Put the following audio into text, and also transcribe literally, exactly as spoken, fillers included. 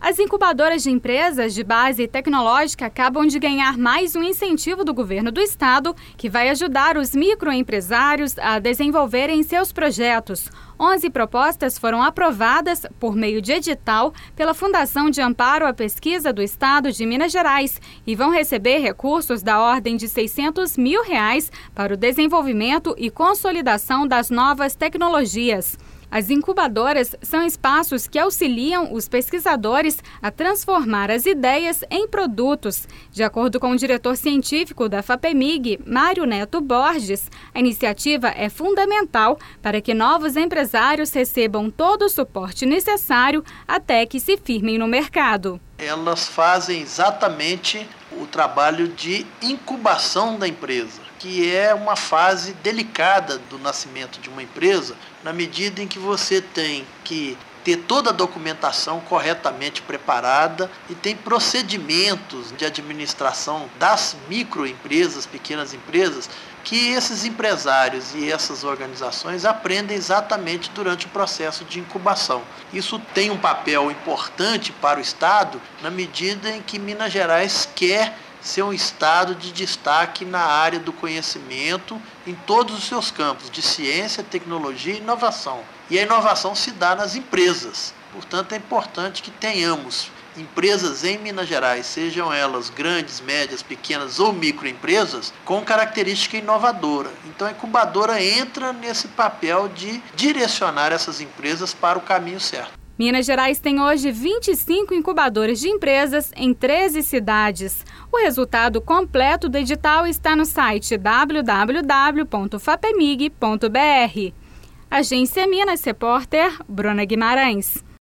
As incubadoras de empresas de base tecnológica acabam de ganhar mais um incentivo do governo do estado, que vai ajudar os microempresários a desenvolverem seus projetos. onze propostas foram aprovadas por meio de edital pela Fundação de Amparo à Pesquisa do Estado de Minas Gerais e vão receber recursos da ordem de seiscentos mil reais para o desenvolvimento e consolidação das novas tecnologias. As incubadoras são espaços que auxiliam os pesquisadores a transformar as ideias em produtos. De acordo com o diretor científico da FAPEMIG, Mário Neto Borges, a iniciativa é fundamental para que novos empresários recebam todo o suporte necessário até que se firmem no mercado. Elas fazem exatamente o trabalho de incubação da empresa, que é uma fase delicada do nascimento de uma empresa, na medida em que você tem que ter toda a documentação corretamente preparada e tem procedimentos de administração das microempresas, pequenas empresas, que esses empresários e essas organizações aprendem exatamente durante o processo de incubação. Isso tem um papel importante para o Estado, na medida em que Minas Gerais quer ser um estado de destaque na área do conhecimento em todos os seus campos, de ciência, tecnologia e inovação. E a inovação se dá nas empresas. Portanto, é importante que tenhamos empresas em Minas Gerais, sejam elas grandes, médias, pequenas ou microempresas, com característica inovadora. Então, a incubadora entra nesse papel de direcionar essas empresas para o caminho certo. Minas Gerais tem hoje vinte e cinco incubadoras de empresas em treze cidades. O resultado completo do edital está no site w w w ponto fapemig ponto b r. Agência Minas, repórter Bruna Guimarães.